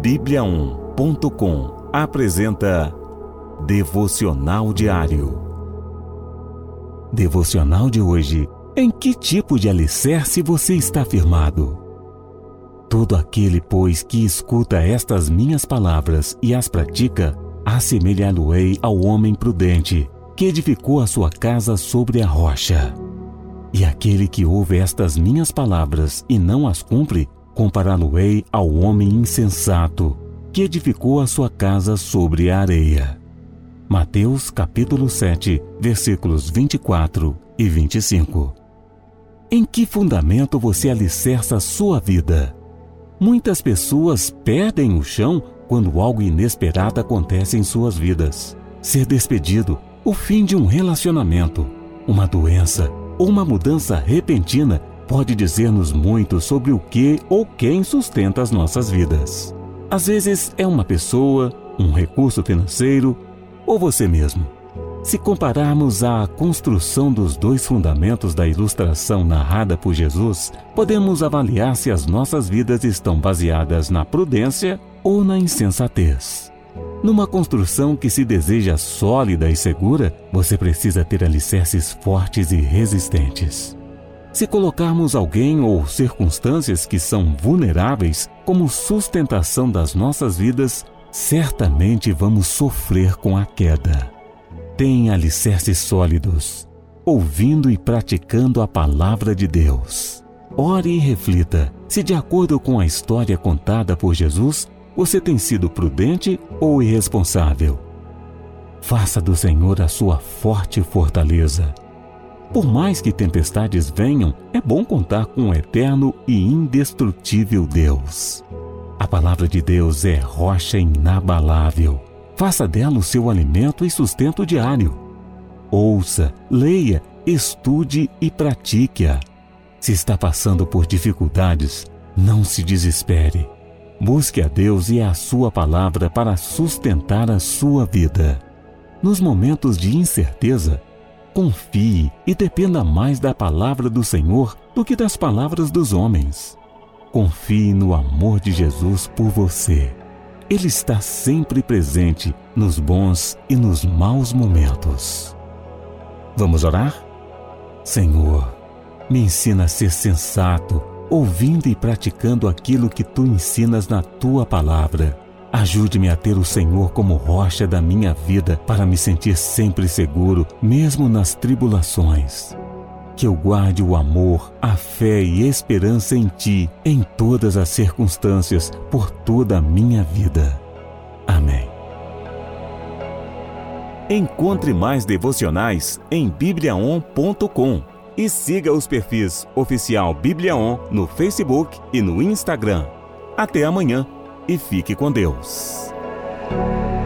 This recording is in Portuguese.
Bíblia1.com apresenta Devocional Diário. Devocional de hoje. Em que tipo de alicerce você está firmado? Todo aquele, pois, que escuta estas minhas palavras e as pratica, assemelhá-lo-ei ao homem prudente, que edificou a sua casa sobre a rocha. E aquele que ouve estas minhas palavras e não as cumpre, compará-lo-ei ao homem insensato, que edificou a sua casa sobre a areia. Mateus capítulo 7, versículos 24 e 25. Em que fundamento você alicerça a sua vida? Muitas pessoas perdem o chão quando algo inesperado acontece em suas vidas. Ser despedido, o fim de um relacionamento, uma doença ou uma mudança repentina pode dizer-nos muito sobre o que ou quem sustenta as nossas vidas. Às vezes é uma pessoa, um recurso financeiro ou você mesmo. Se compararmos a construção dos dois fundamentos da ilustração narrada por Jesus, podemos avaliar se as nossas vidas estão baseadas na prudência ou na insensatez. Numa construção que se deseja sólida e segura, você precisa ter alicerces fortes e resistentes. Se colocarmos alguém ou circunstâncias que são vulneráveis como sustentação das nossas vidas, certamente vamos sofrer com a queda. Tenha alicerces sólidos, ouvindo e praticando a palavra de Deus. Ore e reflita se, de acordo com a história contada por Jesus, você tem sido prudente ou irresponsável. Faça do Senhor a sua forte fortaleza. Por mais que tempestades venham, é bom contar com um eterno e indestrutível Deus. A palavra de Deus é rocha inabalável. Faça dela o seu alimento e sustento diário. Ouça, leia, estude e pratique-a. Se está passando por dificuldades, não se desespere. Busque a Deus e a sua palavra para sustentar a sua vida. Nos momentos de incerteza, confie e dependa mais da palavra do Senhor do que das palavras dos homens. Confie no amor de Jesus por você. Ele está sempre presente nos bons e nos maus momentos. Vamos orar? Senhor, me ensina a ser sensato, ouvindo e praticando aquilo que Tu ensinas na Tua palavra. Ajude-me a ter o Senhor como rocha da minha vida para me sentir sempre seguro, mesmo nas tribulações. Que eu guarde o amor, a fé e a esperança em Ti, em todas as circunstâncias, por toda a minha vida. Amém. Encontre mais devocionais em Bíblia1.com e siga os perfis Oficial Bíblia1 no Facebook e no Instagram. Até amanhã e fique com Deus.